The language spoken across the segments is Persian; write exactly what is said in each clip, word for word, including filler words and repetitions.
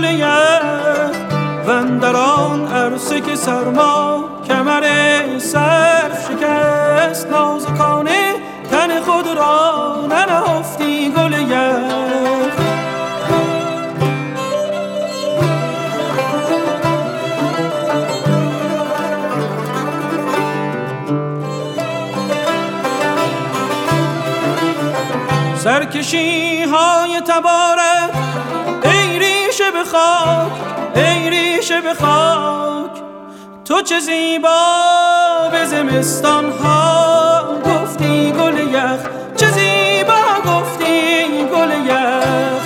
یخ و اندر آن عرصه که سرما کمر سرف شکست، نازکانه تن خود را ننهفتی گل یخ. سرکشی های تبارت ای ریشه به خاک، ای ریشه به خاک، تو چه زیبا به زمستان ها گفتی گل یخ، چه زیبا گفتی گل یخ.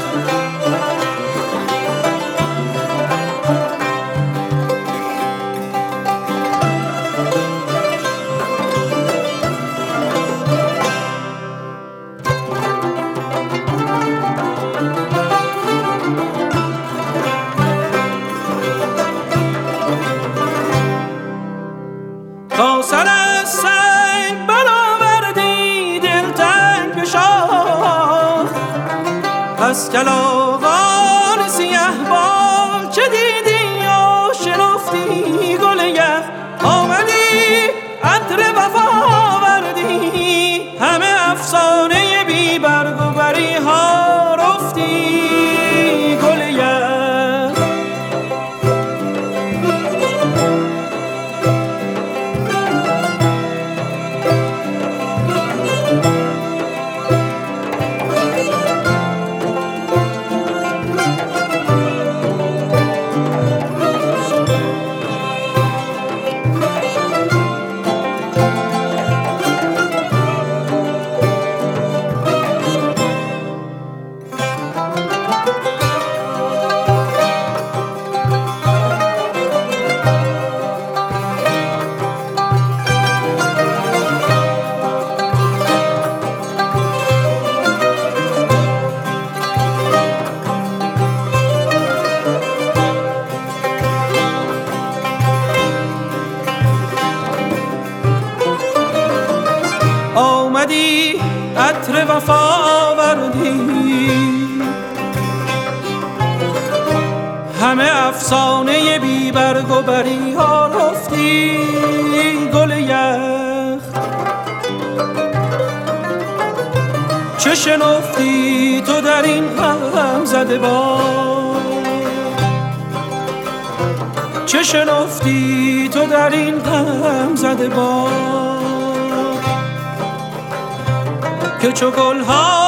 تا سر از سنگ برآوردی دلتنگ به شاخ، از کلاغان سیه بال چه دیدی و شنفتی گل یخ. آمدی عطر وفا آوردی، همه افسانه بی برگ و بری ها رفتی گل یخ. آمدی عطر وفا آوردی، همه افسانه بی برگ و بری ها رفتی گل یخ. چه شنفتی تو در این غم زده باد، چه شنفتی تو در این غم زده باد، که چو گل ها